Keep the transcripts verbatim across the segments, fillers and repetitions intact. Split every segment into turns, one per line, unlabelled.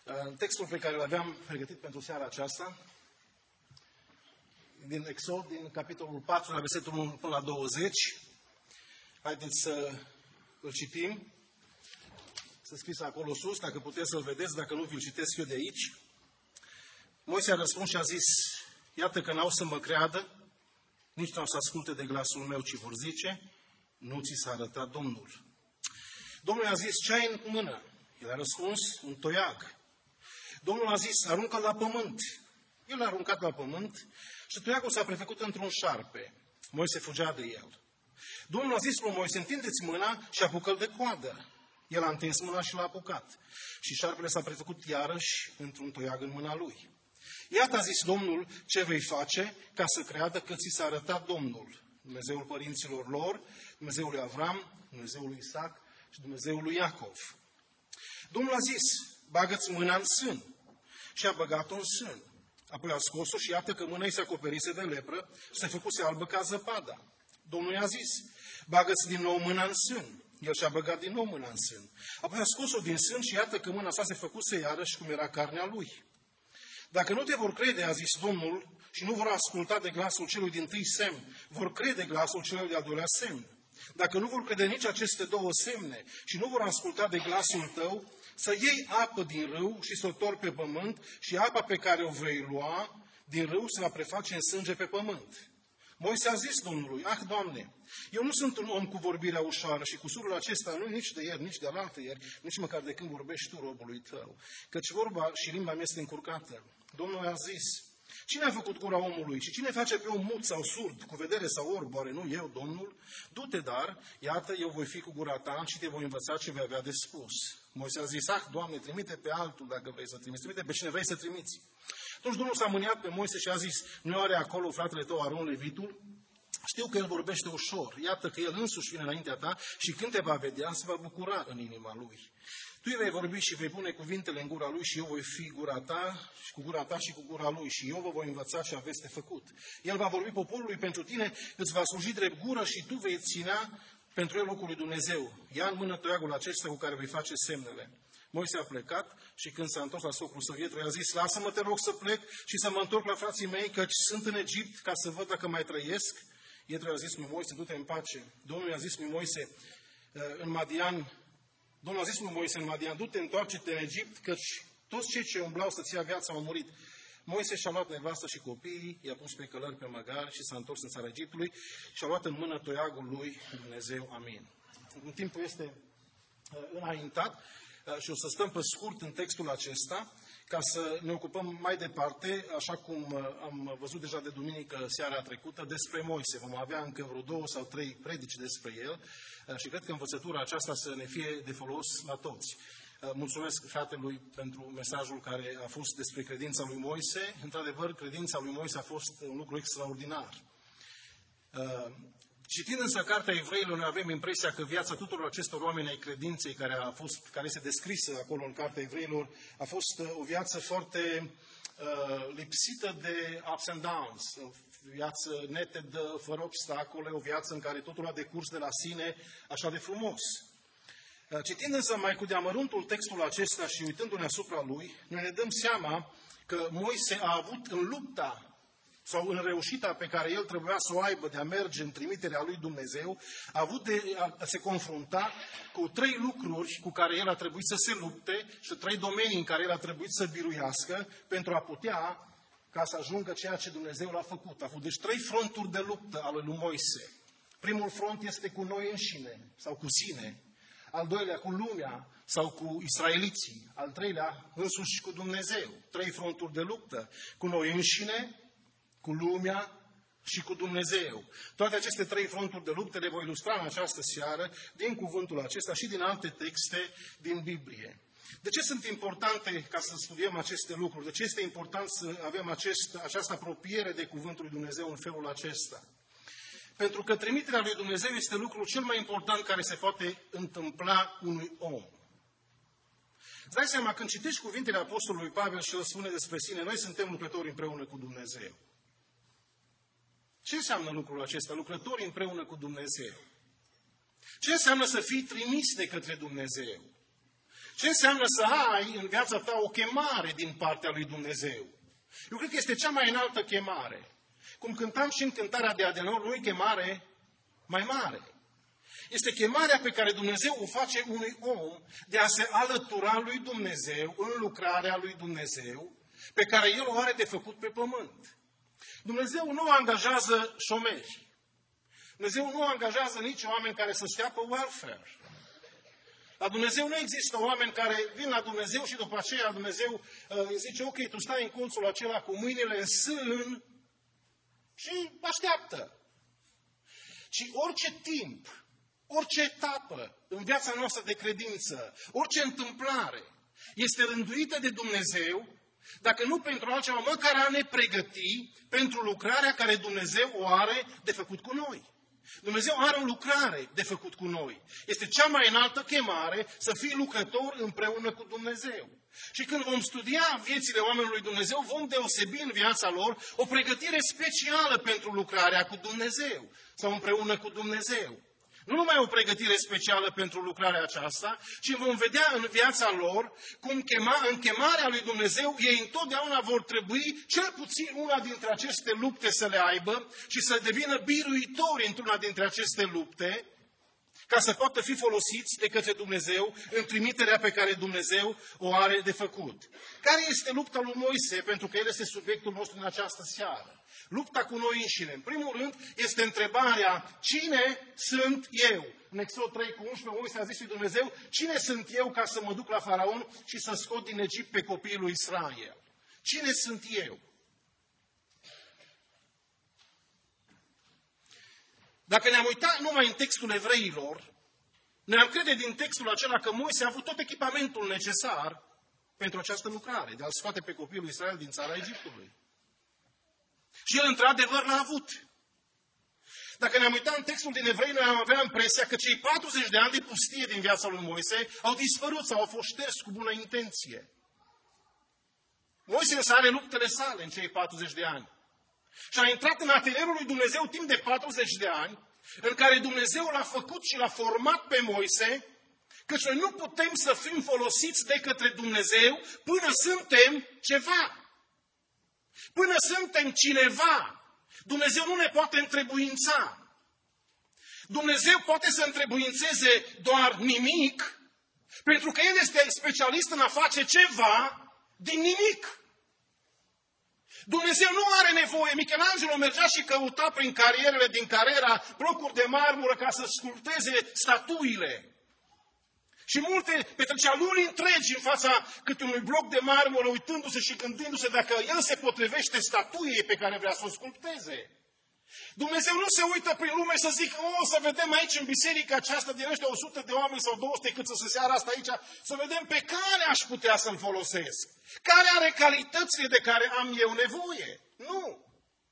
Textul pe care îl aveam pregătit pentru seara aceasta, din Exod, din capitolul patru, la versetul unu până la douăzeci. Haideți să îl citim. Să scris acolo sus, dacă puteți să-l vedeți, dacă nu vi-l citesc eu de aici. Moise a răspuns și a zis: iată că n-au să mă creadă, nici n-au să asculte de glasul meu, ci vor zice: nu ți s-a arătat Domnul. Domnul a zis: ce ai în mână? El a răspuns: un toiag. Domnul a zis: aruncă-l la pământ. El l-a aruncat la pământ și toiagul s-a prefăcut într-un șarpe. Moise fugea de el. Domnul a zis lui Moise: întindeți mâna și apucă-l de coadă. El a întins mâna și l-a apucat. Și șarpele s-a prefăcut iarăși într-un toiag în mâna lui. Iată, a zis Domnul, ce vei face ca să creadă că ți s-a arătat Domnul, Dumnezeul părinților lor, Dumnezeul lui Avram, Dumnezeul lui Isaac și Dumnezeul lui Iacov. Domnul a zis: bagă-ți mâna în sân. Și a băgat-o în sân. Apoi a scos-o și iată că mâna i se acoperise de lepră și se făcuse albă ca zăpada. Domnul i-a zis: bagă-ți din nou mâna în sân. El și-a băgat din nou mâna în sân. Apoi a scos-o din sân și iată că mâna sa se făcuse iarăși cum era carnea lui. Dacă nu te vor crede, a zis Domnul, și nu vor asculta de glasul celui dintâi semn, vor crede glasul celui de-al doilea semn. Dacă nu vor crede nici aceste două semne și nu vor asculta de glasul tău, să iei apă din râu și să o torni pe pământ și apa pe care o vei lua din râu se va preface în sânge pe pământ. Moise a zis Domnului: ah, Doamne, eu nu sunt un om cu vorbirea ușoară și cu surul acesta nu nici de ieri, nici de alaltă ieri, nici măcar de când vorbești tu robului tău, căci vorba și limba mea este încurcată. Domnul a zis: cine a făcut gura omului și cine face pe om mut sau surd, cu vedere sau orb, oare nu eu, Domnul? Du-te, dar, iată, eu voi fi cu gura ta și te voi învăța ce vei avea de spus. Moise a zis: ah, Doamne, trimite pe altul dacă vrei să trimiți, trimite pe cine vrei să trimiți. Atunci Domnul s-a mâniat pe Moise și a zis: nu are acolo fratele tău Aron levitul? Știu că el vorbește ușor, iată că el însuși vine înaintea ta și când te va vedea, se va bucura în inima lui. Tu îi vei vorbi și vei pune cuvintele în gura lui și eu voi fi gura ta și cu gura ta și cu gura lui și eu vă voi învăța ce aveți de făcut. El va vorbi poporului pentru tine, îți va sluji drept gură și tu vei ținea pentru el locul lui Dumnezeu. Ia în mână toiagul acesta cu care vei face semnele. Moise a plecat și când s-a întors la socrul său Ietro, i-a zis: lasă-mă, te rog, să plec și să mă întorc la frații mei, căci sunt în Egipt ca să văd dacă mai trăiesc. Ietro i-a zis lui Moise: du-te în pace. Domnul i-a zis lui Moise în Madian, Domnul a zis lui Moise în Madian: du-te, întoarce-te în Egipt, căci toți cei ce umblau să-ți ia viața au murit. Moise și-a luat nevastă și copiii, i-a pus pe călări pe măgar și s-a întors în țara Egiptului și a luat în mână toiagul lui Dumnezeu. Amin. În timpul este înaintat și o să stăm pe scurt în textul acesta, ca să ne ocupăm mai departe, așa cum am văzut deja de duminică seara trecută, despre Moise. Vom avea încă vreo două sau trei predici despre el și cred că învățătura aceasta să ne fie de folos la toți. Mulțumesc fratelui pentru mesajul care a fost despre credința lui Moise. Într-adevăr, credința lui Moise a fost un lucru extraordinar. Citind însă Cartea Evreilor, noi avem impresia că viața tuturor acestor oameni ai credinței care, a fost, care este descrisă acolo în Cartea Evreilor a fost o viață foarte uh, lipsită de ups and downs, o viață netedă, fără obstacole, o viață în care totul a decurs de la sine așa de frumos. Uh, citind însă mai cu deamăruntul textul acesta și uitându-ne asupra lui, noi ne dăm seama că Moise a avut în lupta sau în reușita pe care el trebuia să o aibă de a merge în trimiterea lui Dumnezeu, a avut de a se confrunta cu trei lucruri cu care el a trebuit să se lupte și trei domenii în care el a trebuit să biruiască pentru a putea ca să ajungă ceea ce Dumnezeu l-a făcut. A avut deci trei fronturi de luptă ale lui Moise. Primul front este cu noi înșine sau cu sine. Al doilea cu lumea sau cu israeliții. Al treilea însuși cu Dumnezeu. Trei fronturi de luptă. Cu noi înșine, cu lumea și cu Dumnezeu. Toate aceste trei fronturi de luptă le voi ilustra în această seară din cuvântul acesta și din alte texte din Biblie. De ce sunt importante ca să studiem aceste lucruri? De ce este important să avem acest, această apropiere de cuvântul lui Dumnezeu în felul acesta? Pentru că trimiterea lui Dumnezeu este lucrul cel mai important care se poate întâmpla unui om. Îți dai seama, când citești cuvintele Apostolului Pavel și el spune despre sine: noi suntem lucrători împreună cu Dumnezeu. Ce înseamnă lucrul acesta? Lucrători împreună cu Dumnezeu. Ce înseamnă să fii trimis de către Dumnezeu? Ce înseamnă să ai în viața ta o chemare din partea lui Dumnezeu? Eu cred că este cea mai înaltă chemare. Cum cântam și în cântarea de Adenor, nu e chemare mai mare. Este chemarea pe care Dumnezeu o face unui om de a se alătura lui Dumnezeu în lucrarea lui Dumnezeu pe care El o are de făcut pe pământ. Dumnezeu nu angajează șomeri. Dumnezeu nu angajează nici oameni care să stea pe welfare. La Dumnezeu nu există oameni care vin la Dumnezeu și după aceea Dumnezeu uh, îi zice, ok, tu stai în colțul acela cu mâinile în sân și așteaptă. Ci orice timp, orice etapă în viața noastră de credință, orice întâmplare este rânduită de Dumnezeu, dacă nu pentru altceva, măcar a ne pregăti pentru lucrarea care Dumnezeu o are de făcut cu noi. Dumnezeu are o lucrare de făcut cu noi. Este cea mai înaltă chemare să fii lucrător împreună cu Dumnezeu. Și când vom studia viețile oamenilor lui Dumnezeu, vom deosebi în viața lor o pregătire specială pentru lucrarea cu Dumnezeu sau împreună cu Dumnezeu. Nu numai o pregătire specială pentru lucrarea aceasta, ci vom vedea în viața lor cum chema, în chemarea lui Dumnezeu ei întotdeauna vor trebui cel puțin una dintre aceste lupte să le aibă și să devină biruitori într-una dintre aceste lupte, ca să poată fi folosiți de către Dumnezeu în trimiterea pe care Dumnezeu o are de făcut. Care este lupta lui Moise? Pentru că el este subiectul nostru în această seară. Lupta cu noi înșine. În primul rând este întrebarea, cine sunt eu? În Exod trei cu unsprezece, Moise a zis lui Dumnezeu, cine sunt eu ca să mă duc la Faraon și să scot din Egipt pe copiii lui Israel? Cine sunt eu? Dacă ne-am uitat numai în textul evreilor, ne-am crede din textul acela că Moise a avut tot echipamentul necesar pentru această lucrare, de a-l scoate pe copiii lui Israel din țara Egiptului. Și el, într-adevăr, l-a avut. Dacă ne-am uitat în textul din Evrei, noi am avea impresia că cei patruzeci de ani de pustie din viața lui Moise au dispărut sau au fost șterși cu bună intenție. Moise însă are luptele sale în cei patruzeci de ani. Și a intrat în atelierul lui Dumnezeu timp de patruzeci de ani, în care Dumnezeu l-a făcut și l-a format pe Moise, căci noi nu putem să fim folosiți de către Dumnezeu până suntem ceva. Până suntem cineva. Dumnezeu nu ne poate întrebuința. Dumnezeu poate să întrebuințeze doar nimic, pentru că El este specialist în a face ceva din nimic. Dumnezeu nu are nevoie. Michelangelo mergea și căuta prin carierele din Carrera blocuri de marmură ca să sculpteze statuile. Și multe petrecea luni întregi în fața câte unui bloc de marmură, uitându-se și gândindu-se dacă el se potrivește statuiei pe care vrea să o sculpteze. Dumnezeu nu se uită prin lume să zică, o, să vedem aici în biserica aceasta din ăștia o sută de oameni sau două sute cât să se seara asta aici, să vedem pe care aș putea să-l folosesc. Care are calitățile de care am eu nevoie. Nu.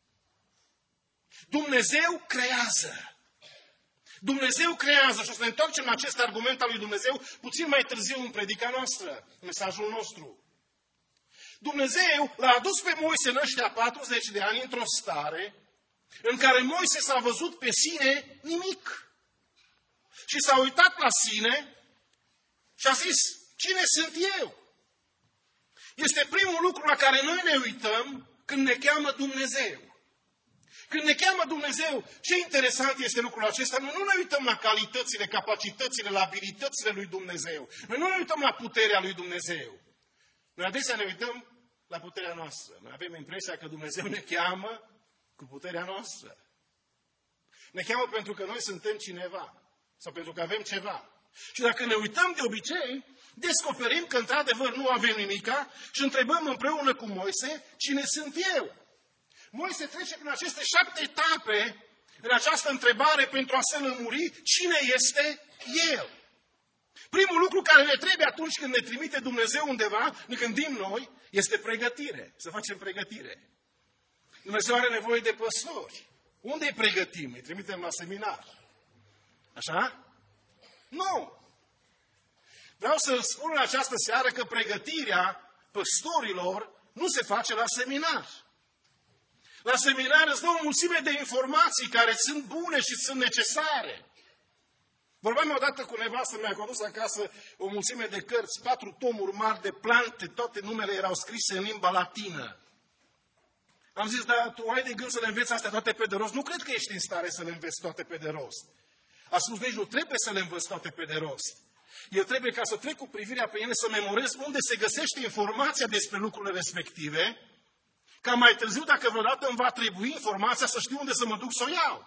Dumnezeu creează. Dumnezeu creează și o să ne întoarcem la acest argument al lui Dumnezeu puțin mai târziu în predica noastră, mesajul nostru. Dumnezeu l-a adus pe Moise în ăștia patruzeci de ani într-o stare în care Moise s-a văzut pe sine nimic. Și s-a uitat la sine și a zis, cine sunt eu? Este primul lucru la care noi ne uităm când ne cheamă Dumnezeu. Când ne cheamă Dumnezeu, ce interesant este lucrul acesta, noi nu ne uităm la calitățile, capacitățile, la abilitățile lui Dumnezeu. Noi nu ne uităm la puterea lui Dumnezeu. Noi adesea ne uităm la puterea noastră. Noi avem impresia că Dumnezeu ne cheamă cu puterea noastră. Ne cheamă pentru că noi suntem cineva sau pentru că avem ceva. Și dacă ne uităm de obicei, descoperim că într-adevăr nu avem nimica și întrebăm împreună cu Moise, cine sunt eu? Moise trece prin aceste șapte etape în această întrebare pentru a se lămuri cine este El. Primul lucru care ne trebuie atunci când ne trimite Dumnezeu undeva, ne gândim noi, este pregătire. Să facem pregătire. Dumnezeu are nevoie de păstori. Unde îi pregătim? Îi trimitem la seminar. Așa? Nu! Vreau să spun în această seară că pregătirea păstorilor nu se face la seminar. La seminar îți dă o mulțime de informații care sunt bune și sunt necesare. Vorbeam odată cu nevastă mea, că a adus acasă o mulțime de cărți, patru tomuri mari de plante, toate numele erau scrise în limba latină. Am zis, dar tu ai de gând să le înveți astea toate pe de rost? Nu cred că ești în stare să le înveți toate pe de rost. A spus, nici nu trebuie să le învăț toate pe de rost. Eu trebuie, ca să trec cu privirea pe ele, să memorez unde se găsește informația despre lucrurile respective, ca mai târziu, dacă vreodată îmi va trebui informația, să știu unde să mă duc să o iau.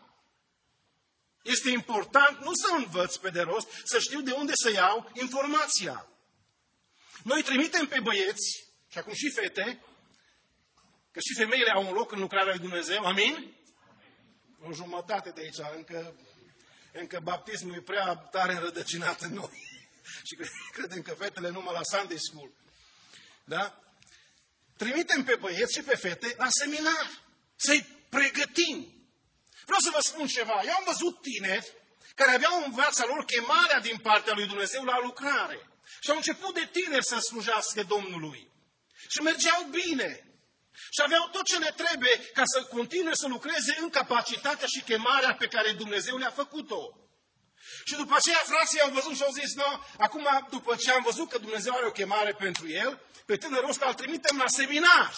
Este important nu să învăț pe de rost, să știu de unde să iau informația. Noi trimitem pe băieți, și acum și fete, că și femeile au un loc în lucrarea lui Dumnezeu, amin? O jumătate de aici, încă, încă baptismul e prea tare înrădăcinat în noi. Și credem că fetele numai la Sunday School. Da? Trimitem pe băieți și pe fete la seminar, să-i pregătim. Vreau să vă spun ceva. Eu am văzut tineri care aveau în viața lor chemarea din partea lui Dumnezeu la lucrare. Și au început de tineri să slujească Domnului. Și mergeau bine. Și aveau tot ce le trebuie ca să continue să lucreze în capacitatea și chemarea pe care Dumnezeu le-a făcut-o. Și după aceea frații au văzut și au zis, no, acum după ce am văzut că Dumnezeu are o chemare pentru el, pe tânărul ăsta îl trimitem la seminar.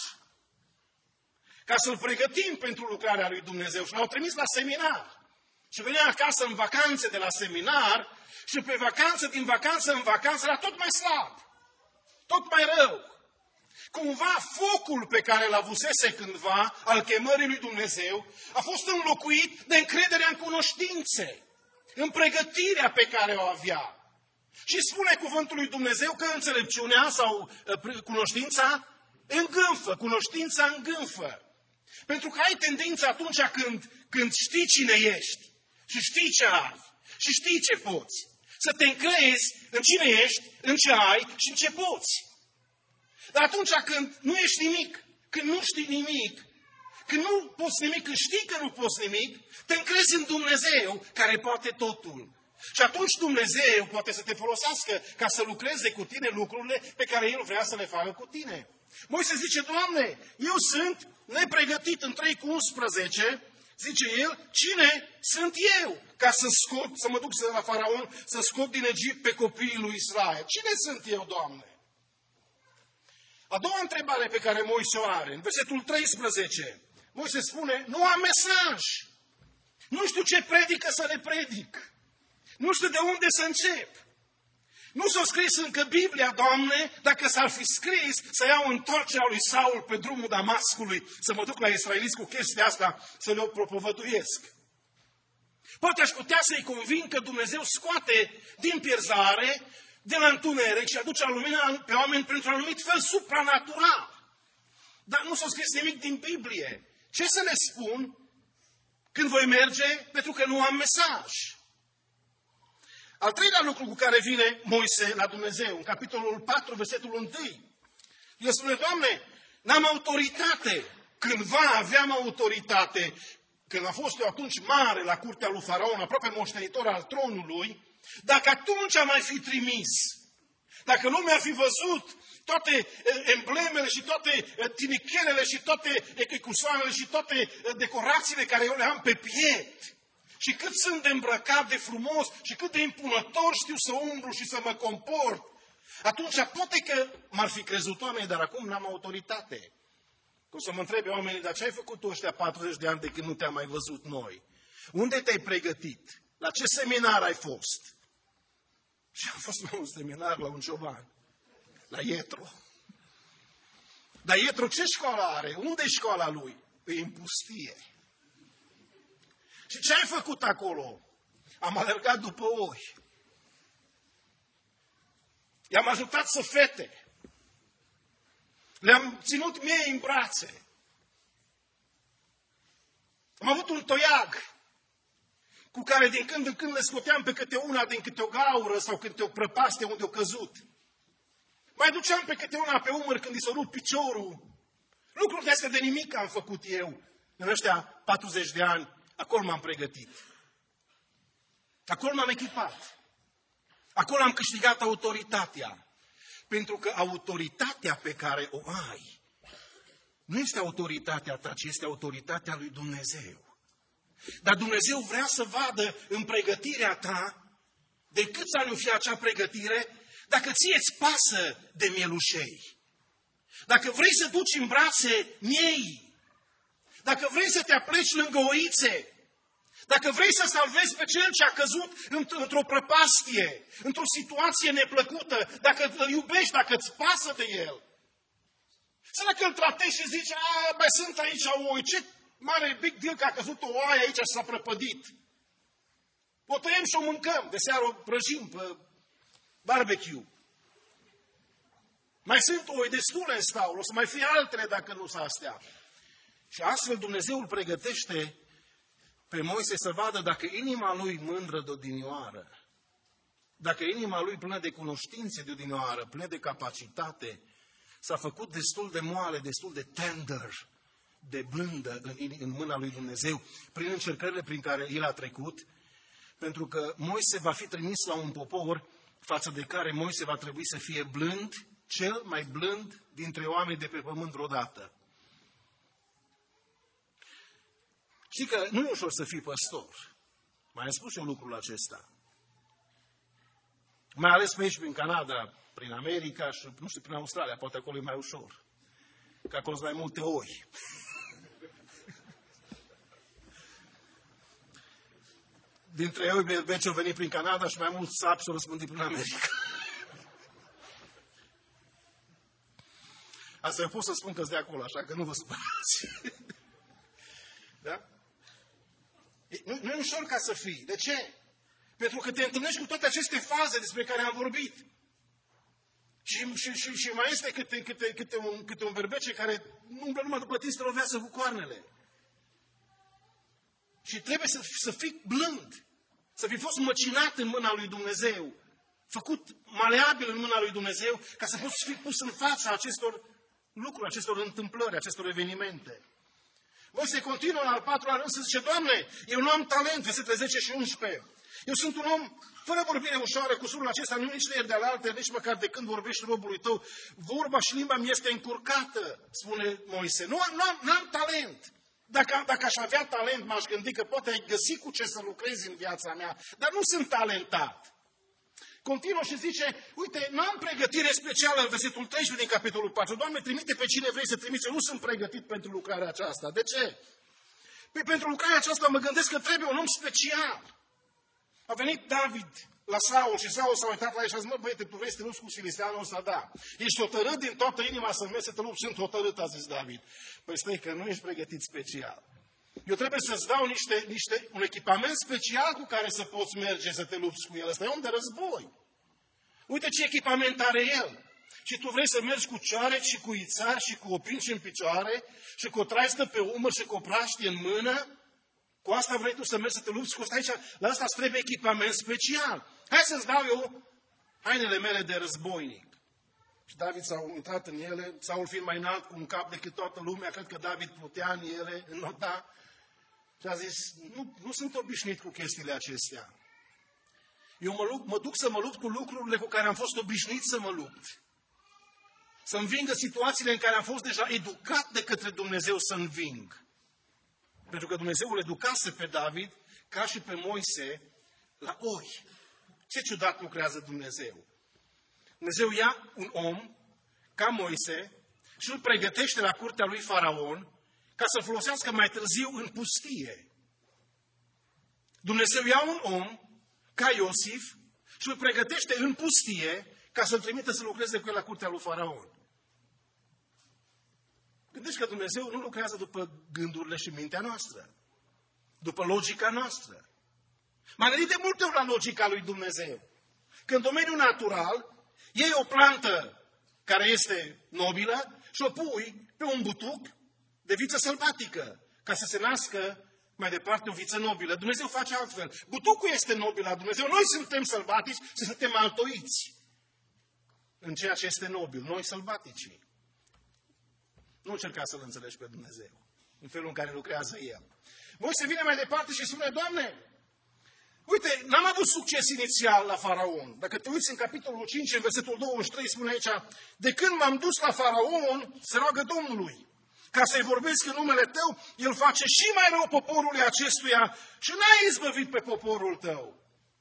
Ca să-l pregătim pentru lucrarea lui Dumnezeu. Și l-au trimis la seminar. Și venea acasă în vacanțe de la seminar și pe vacanță, din vacanță în vacanță, era tot mai slab. Tot mai rău. Cumva focul pe care l-a avusese cândva al chemării lui Dumnezeu a fost înlocuit de încrederea în cunoștințe, în pregătirea pe care o avea. Și spune cuvântul lui Dumnezeu că înțelepciunea sau cunoștința îngânfă, cunoștința îngânfă. Pentru că ai tendința atunci când, când știi cine ești și știi ce ai și știi ce poți, să te încrezi în cine ești, în ce ai și în ce poți. Dar atunci când nu ești nimic, când nu știi nimic, când nu poți nimic, când știi că nu poți nimic, te încrezi în Dumnezeu care poate totul. Și atunci Dumnezeu poate să te folosească ca să lucreze cu tine lucrurile pe care El vrea să le facă cu tine. Moise zice, Doamne, eu sunt nepregătit în trei cu unsprezece, zice el, cine sunt eu ca să scot, să mă duc la Faraon, să scot din Egipt pe copiii lui Israel? Cine sunt eu, Doamne? A doua întrebare pe care Moise o are, în versetul treisprezece, Moise spune, nu am mesaj. Nu știu ce predică să le predic. Nu știu de unde să încep. Nu s-a scris încă Biblia, Doamne, dacă s-ar fi scris să iau întoarcerea lui Saul pe drumul Damascului, să mă duc la israeliți cu chestia asta, să le-o propovăduiesc. Poate aș putea să-i convin că Dumnezeu scoate din pierzare, de la întuneric și aduce lumina pe oameni printr-un anumit fel supranatural. Dar nu s-a scris nimic din Biblie. Ce să le spun când voi merge? Pentru că nu am mesaj. Al treilea lucru cu care vine Moise la Dumnezeu, în capitolul patru, versetul unu, el spune, Doamne, n-am autoritate. Cândva aveam autoritate, când a fost eu atunci mare la curtea lui Faraon, aproape moștenitor al tronului, dacă atunci am mai fi trimis, dacă lumea ar fi văzut toate emblemele și toate tinichelele și toate echicusoanele și toate decorațiile care eu le am pe piept, și cât sunt de îmbrăcat de frumos și cât de impunător știu să umblu și să mă comport, atunci poate că m-ar fi crezut oamenii, dar acum n-am autoritate. Cum să mă întrebe oamenii, dar ce ai făcut tu ăștia patruzeci de ani de când nu te-am mai văzut noi? Unde te-ai pregătit? La ce seminar ai fost? Și am fost la un seminar la un cioban, la Ietro. Dar Ietro ce școală are? Unde e școala lui? E în pustie. Și ce ai făcut acolo? Am alergat după oi. I-am ajutat să fete. Le-am ținut mie în brațe. Am avut un toiag cu care din când în când le scoteam pe câte una din câte o gaură sau câte o prăpastie unde o căzut. Mai duceam pe câte una pe umăr când i s-a rupt piciorul. Lucruri de astea de nimic am făcut eu. În ăștia patruzeci de ani, acolo m-am pregătit. Acolo m-am echipat. Acolo am câștigat autoritatea. Pentru că autoritatea pe care o ai nu este autoritatea ta, ci este autoritatea lui Dumnezeu. Dar Dumnezeu vrea să vadă în pregătirea ta De câți ani o fi acea pregătire? Dacă ție îți pasă de mielușei, dacă vrei să duci în brațe miei, dacă vrei să te apleci lângă oițe, dacă vrei să salvezi pe cel ce a căzut într-o prăpastie, într-o situație neplăcută, dacă îl iubești, dacă îți pasă de el, să dacă îl tratezi și zici, a, mai sunt aici oi, ce mare big deal că a căzut o oaie aici și s-a prăpădit. O tăiem și o mâncăm, de seară o prăjim pe barbecue. Mai sunt oi destule în staul, o să mai fie altele dacă nu sunt astea. Și astfel Dumnezeu îl pregătește pe Moise să vadă dacă inima lui mândră de odinioară, dacă inima lui plină de cunoștințe de odinioară, plină de capacitate, s-a făcut destul de moale, destul de tender, de blândă în, în mâna lui Dumnezeu, prin încercările prin care el a trecut, pentru că Moise va fi trimis la un popor față de care Moise va trebui să fie blând, cel mai blând dintre oameni de pe pământ vreodată. Știi că nu e ușor să fii păstor. Mai am spus eu lucrul acesta. Mai ales pe aici, prin Canada, prin America și, nu știu, prin Australia. Poate acolo e mai ușor. Că acolo sunt mai multe oi. Dintre ei, berbeci au venit prin Canada și mai mulți sapi s-au răspândit prin America. Asta eu pot să spun că-s de acolo, așa că nu vă supărați. Da? Nu, nu e ușor ca să fii. De ce? Pentru că te întâlnești cu toate aceste faze despre care am vorbit. Și, și, și, și mai este câte, câte, câte, un, câte un berbece care umblă numai după tine să te lovească cu coarnele. Și trebuie să, să fii blând. Să fi fost măcinat în mâna lui Dumnezeu. Făcut maleabil în mâna lui Dumnezeu ca să poți fi pus în fața acestor lucruri, acestor întâmplări, acestor evenimente. Moise continuă în al patrulea rând să zice, Doamne, eu nu am talent, versetele zece și unsprezece. Eu sunt un om fără vorbire ușoară, cu surul acesta, nu nici de ieri de alaltă, nici măcar de când vorbești robului tău. Vorba și limba mi este încurcată, spune Moise. Nu am, nu am, n-am talent. Dacă, dacă aș avea talent, m-aș gândi că poate ai găsi cu ce să lucrezi în viața mea, dar nu sunt talentat. Continuă și zice, uite, nu am pregătire specială în versetul treisprezece din capitolul patru. Doamne, trimite pe cine vrei să trimiți. Eu nu sunt pregătit pentru lucrarea aceasta. De ce? Păi pentru lucrarea aceasta mă gândesc că trebuie un om special. A venit David la Saul și Saul s-a uitat la el și a zis, mă, băiete, tu vrei să te lupți cu filisteanul ăsta? Da. Ești hotărât din toată inima să mergi să te lupți? Sunt hotărât, a zis David. Păi stai că nu ești pregătit special. Eu trebuie să-ți dau niște, niște, un echipament special cu care să poți merge să te lupți cu el. Ăsta e om de război. Uite ce echipament are el. Și tu vrei să mergi cu cioareci și cu ițari și cu opinci în picioare și cu o traistă pe umăr și cu o praștie în mână? Cu asta vrei tu să mergi să te lupți cu asta aici? La asta îți trebuie echipament special. Hai să-ți dau eu hainele mele de războinic. Și David s-a intrat în ele, Saul fiind mai înalt cu un cap decât toată lumea, cred că David putea în ele, înnota. Și a zis, nu, nu sunt obișnuit cu chestiile acestea. Eu mă, lupt, mă duc să mă lupt cu lucrurile cu care am fost obișnuit să mă lupt. Să învingă situațiile în care am fost deja educat de către Dumnezeu să înving. Pentru că Dumnezeu îl educase pe David, ca și pe Moise, la oi. Ce ciudat lucrează Dumnezeu. Dumnezeu ia un om, ca Moise, și îl pregătește la curtea lui Faraon, ca să folosească mai târziu în pustie. Dumnezeu ia un om, ca Iosif, și îl pregătește în pustie, ca să-l trimită să lucreze cu el la curtea lui Faraon. Gândești că Dumnezeu nu lucrează după gândurile și mintea noastră, după logica noastră. M-am gândit de multe ori la logica lui Dumnezeu. Că în domeniul natural, iei o plantă care este nobilă și o pui pe un butuc de viță sălbatică, ca să se nască mai departe o viță nobilă. Dumnezeu face altfel. Butucul este nobil la Dumnezeu. Noi suntem sălbatici și suntem altoiți în ceea ce este nobil. Noi sălbaticii. Nu încerca să-L înțelegi pe Dumnezeu în felul în care lucrează El. Moise vine mai departe și spune, Doamne, uite, n-am avut succes inițial la Faraon. Dacă te uiți în capitolul cinci, în versetul douăzeci și trei, spune aici, de când m-am dus la Faraon, se roagă Domnului, ca să-i vorbesc în numele tău, el face și mai rău poporului acestuia și n-ai izbăvit pe poporul tău.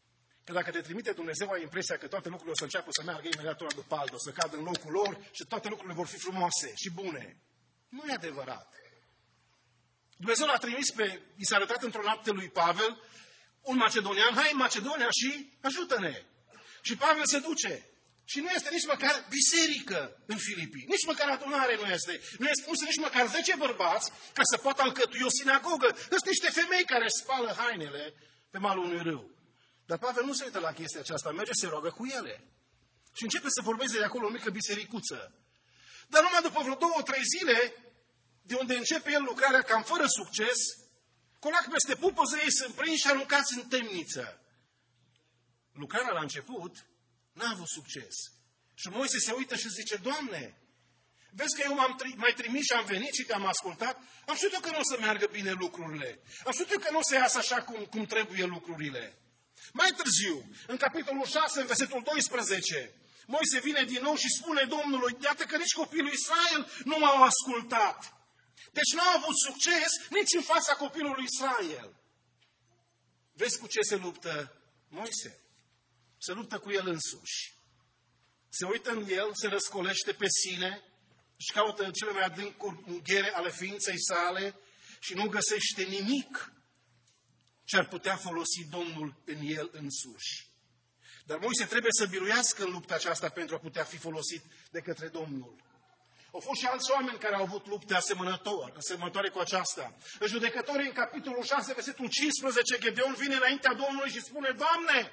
Că dacă te trimite Dumnezeu, ai impresia că toate lucrurile o să înceapă să meargă imediat una după alta, o să cadă în locul lor și toate lucrurile vor fi frumoase și bune. Nu e adevărat. Dumnezeu l-a trimis pe, i s-a arătat într-o noapte lui Pavel, un macedonian, hai în Macedonia și ajută-ne. Și Pavel se duce. Și nu este nici măcar biserică în Filipii. Nici măcar adunare nu este. Nu, este, nu sunt nici măcar zece bărbați ca să poată alcătui o sinagogă. Sunt niște femei care își spală hainele pe malul unui râu. Dar Pavel nu se uită la chestia aceasta, merge, se roagă cu ele. Și începe să vorbeze de acolo o mică bisericuță. Dar numai după vreo două, trei zile, de unde începe el lucrarea cam fără succes, colac peste pupăză, ei sunt prinși și aruncați în temniță. Lucrarea la început n-a avut succes. Și Moise se uită și zice, Doamne, vezi că eu m-am tri- mai trimis și am venit și te-am ascultat? Am știut eu că nu o să meargă bine lucrurile. Am știut eu că nu o să iasă așa cum, cum trebuie lucrurile. Mai târziu, în capitolul șase, în versetul doisprezece, Moise vine din nou și spune Domnului, iată că nici copilul Israel nu m-au ascultat. Deci nu au avut succes nici în fața copilului Israel. Vezi cu ce se luptă Moise? Se luptă cu el însuși. Se uită în el, se răscolește pe sine, își caută cele mai adâncuri unghiere ale ființei sale și nu găsește nimic ce ar putea folosi Domnul în el însuși. Dar Moise trebuie să biruiască în lupta aceasta pentru a putea fi folosit de către Domnul. Au fost și alți oameni care au avut lupte asemănătoare, asemănătoare cu aceasta. În Judecătorii, în capitolul șase, versetul cincisprezece, Gedeon vine înaintea Domnului și spune, Doamne,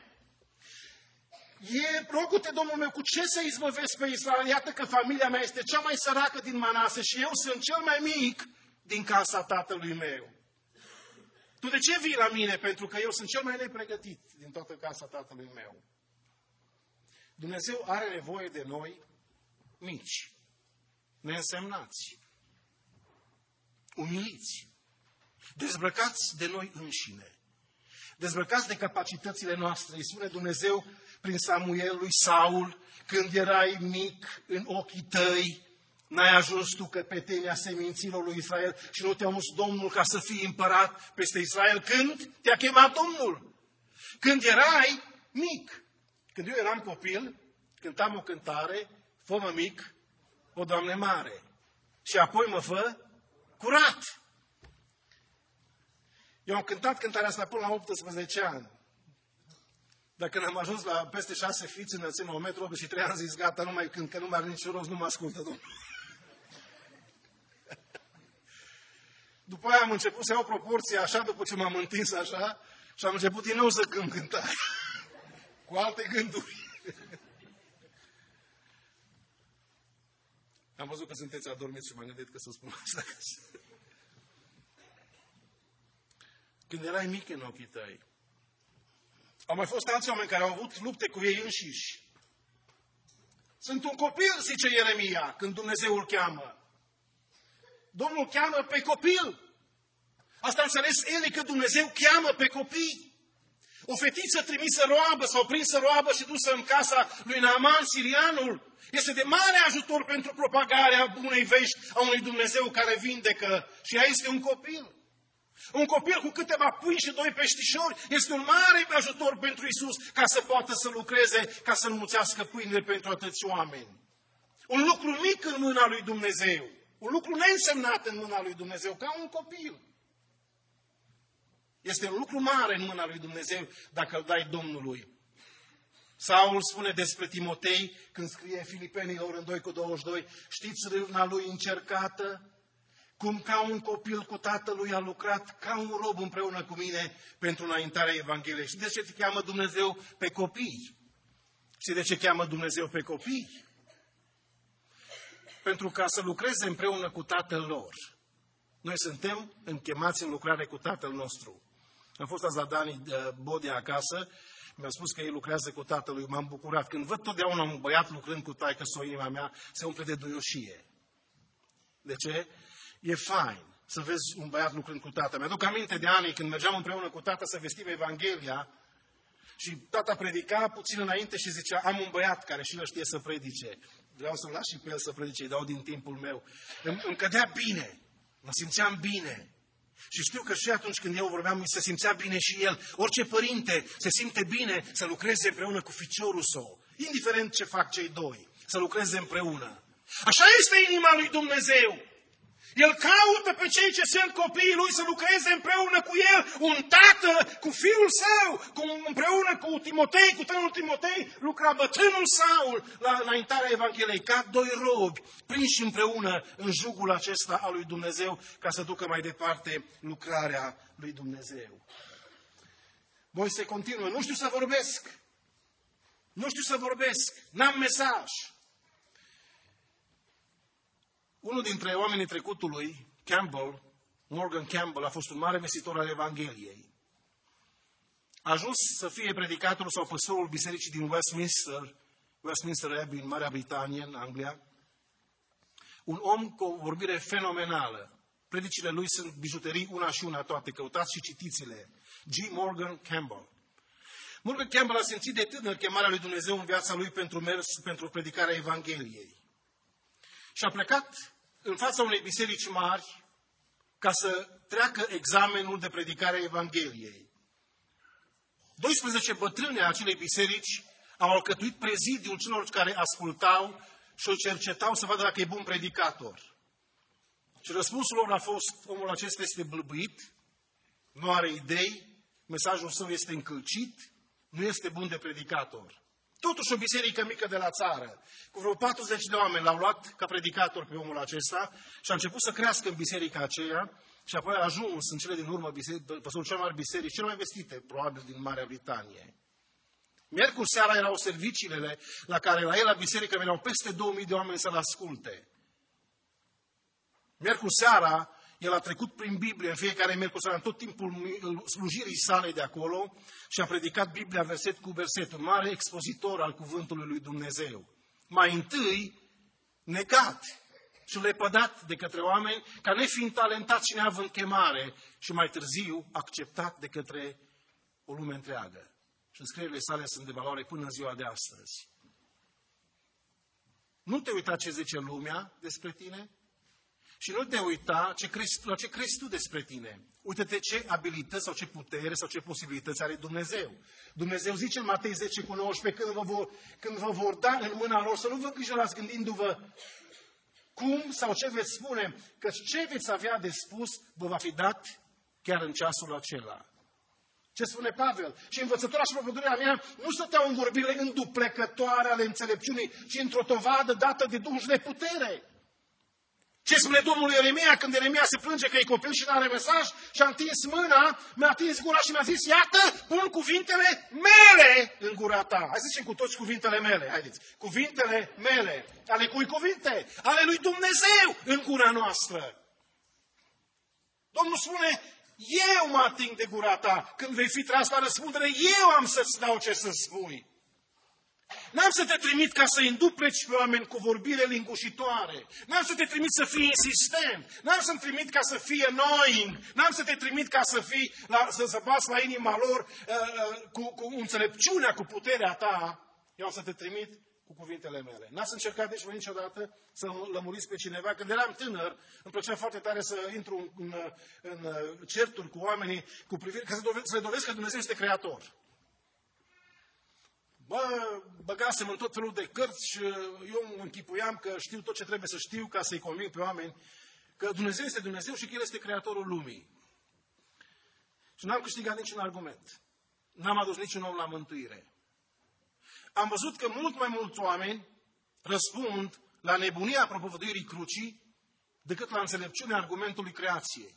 e, rogu-te, Domnul meu, cu ce să izbăvesc pe Israel? Iată că familia mea este cea mai săracă din Manase și eu sunt cel mai mic din casa tatălui meu. Tu de ce vii la mine? Pentru că eu sunt cel mai nepregătit din toată casa tatălui meu. Dumnezeu are nevoie de noi mici, neînsemnați, umiliți, dezbrăcați de noi înșine, dezbrăcați de capacitățile noastre. Îi spune Dumnezeu prin Samuel lui Saul, când erai mic în ochii tăi, n-ai ajuns tu căpetenia seminților lui Israel și nu te-a uns Domnul ca să fii împărat peste Israel. Când te-a chemat Domnul? Când erai mic. Când eu eram copil, cântam o cântare, fă-mă mic, o Doamne mare. Și apoi mă fă curat. Eu am cântat cântarea asta până la optsprezece ani. Dar când am ajuns la peste șase fiți, înălțim la un metru optzeci și trei, am zis, gata, nu mai cânt, că nu mai are niciun rost, nu mă ascultă, Domnul. După aia am început să iau proporția așa, după ce m-am întins așa, și am început din nou să cânt cântare. Cu alte gânduri. Am văzut că sunteți adormiți și m-am gândit că să spun asta. Când erai mic în ochii tăi. Au mai fost alți oameni care au avut lupte cu ei înșiși. Sunt un copil, zice Ieremia, când Dumnezeu îl cheamă. Domnul cheamă pe copil. Asta a înțeles Eli, că Dumnezeu cheamă pe copii. O fetiță trimisă roabă sau prinsă roabă și dusă în casa lui Naaman, sirianul, este de mare ajutor pentru propagarea bunei vești a unui Dumnezeu care vindecă. Și ea este un copil. Un copil cu câteva pâini și doi peștișori este un mare ajutor pentru Iisus ca să poată să lucreze, ca să înmulțească pâinile pentru atâți oameni. Un lucru mic în mâna lui Dumnezeu. Un lucru neînsemnat în mâna lui Dumnezeu, ca un copil. Este un lucru mare în mâna lui Dumnezeu dacă îl dai Domnului. Saul spune despre Timotei, când scrie Filipenilor în doi cu douăzeci și doi, știți râvna lui încercată, cum ca un copil cu tatălui a lucrat, ca un rob împreună cu mine pentru înaintarea Evangheliei. Și de ce te cheamă Dumnezeu pe copii? Și de ce cheamă Dumnezeu pe copii? Pentru ca să lucreze împreună cu Tatăl lor. Noi suntem închemați în lucrare cu Tatăl nostru. Am fost azi la Dani Bodea acasă, mi-a spus că ei lucrează cu tatălui, m-am bucurat. Când văd totdeauna un băiat lucrând cu taică-soi, inima mea se umple de duioșie. De ce? E fain să vezi un băiat lucrând cu tata. Mi-aduc aminte de ani când mergeam împreună cu tata să vestim Evanghelia și tata predica puțin înainte și zicea, am un băiat care și el știe să predice. Vreau să-l las și pe el să predice, îi dau din timpul meu. Îmi, îmi cădea bine, mă simțeam bine. Și știu că și atunci când eu vorbeam, se simțea bine și el. Orice părinte se simte bine să lucreze împreună cu ficiorul său, indiferent ce fac cei doi, să lucreze împreună. Așa este inima lui Dumnezeu. El caută pe cei ce sunt copiii lui să lucreze împreună cu el, un tată cu fiul său, cu, împreună cu Timotei, cu tânărul Timotei, lucra bătrânul Saul la înaintarea Evangheliei, ca doi robi, prinși împreună în jugul acesta al lui Dumnezeu, ca să ducă mai departe lucrarea lui Dumnezeu. Voi se continuă, nu știu să vorbesc, nu știu să vorbesc, n-am mesaj. Unul dintre oamenii trecutului, Campbell, Morgan Campbell, a fost un mare vestitor al Evangheliei. A ajuns să fie predicatorul sau păstorul bisericii din Westminster, Westminster Abbey, în Marea Britanie, în Anglia. Un om cu o vorbire fenomenală. Predicile lui sunt bijuterii una și una toate, căutați și citiți-le. G. Morgan Campbell. Morgan Campbell a simțit de tânăr chemarea lui Dumnezeu în viața lui pentru mers, pentru predicarea Evangheliei. Și a plecat în fața unei biserici mari ca să treacă examenul de predicare a Evangheliei. doisprezece bătrâni a acelei biserici au alcătuit prezidiul celor care ascultau și o cercetau să vadă dacă e bun predicator. Și răspunsul lor a fost, omul acesta este blăbuit, nu are idei, mesajul său este încălcit, nu este bun de predicator. Totuși o biserică mică de la țară, cu vreo patruzeci de oameni, l-au luat ca predicator pe omul acesta și a început să crească în biserica aceea și apoi a ajuns în cele din urmă păstorul cel mai biserici, cel mai vestite, probabil, din Marea Britanie. Miercuri seara erau serviciile la care la el la biserică veneau peste două mii de oameni să-l asculte. Miercuri seara el a trecut prin Biblie în fiecare miercuri seara, în tot timpul slujirii sale de acolo și a predicat Biblia verset cu verset, un mare expozitor al cuvântului lui Dumnezeu. Mai întâi negat și lepădat de către oameni ca nefiind talentat și neavând chemare și mai târziu acceptat de către o lume întreagă. Și înscrierile sale sunt de valoare până în ziua de astăzi. Nu te uita ce zice lumea despre tine și nu te uita ce crezi, la ce crezi tu despre tine. Uită-te ce abilități sau ce putere sau ce posibilități are Dumnezeu. Dumnezeu zice în Matei zece cu nouăsprezece, când vă vor, când vă vor da în mâna lor, să nu vă îngrijorați gândindu-vă cum sau ce veți spune, că ce veți avea de spus vă va fi dat chiar în ceasul acela. Ce spune Pavel? Și învățătura și propovăduirea mea nu stăteau în vorbirile înduplecătoare ale înțelepciunii, ci într-o tovadă dată de Duhul și de putere. Ce spune Domnul Ieremia când Ieremia se plânge că e copil și nu are mesaj și a întins mâna, mi-a atins gura și mi-a zis, iată, pun cuvintele mele în gura ta. Hai să zicem cu toți cuvintele mele, haideți. Cuvintele mele. Ale cui cuvinte? Ale lui Dumnezeu în gura noastră. Domnul spune, eu mă ating de gura ta. Când vei fi tras la răspundere, eu am să-ți dau ce să spui. N-am să te trimit ca să îndupleci pe oameni cu vorbire lingușitoare. N-am să te trimit să fii insistent. N-am să te trimit ca să fie annoying. N-am să te trimit ca să fii, la, să se bați la inima lor uh, uh, cu, cu înțelepciunea, cu puterea ta. Eu am să te trimit cu cuvintele mele. N-ați încercat deci voi niciodată să lămuriți pe cineva? Când eram tânăr, îmi plăcea foarte tare să intru în, în, în certuri cu oamenii cu privire, ca să, dove- să le dovesc că Dumnezeu este creator. Bă, băgasem în tot felul de cărți și eu mă închipuiam că știu tot ce trebuie să știu ca să-i conving pe oameni că Dumnezeu este Dumnezeu și că El este creatorul lumii. Și n-am câștigat niciun argument. N-am adus niciun om la mântuire. Am văzut că mult mai mulți oameni răspund la nebunia propovăduirii crucii decât la înțelepciunea argumentului creației.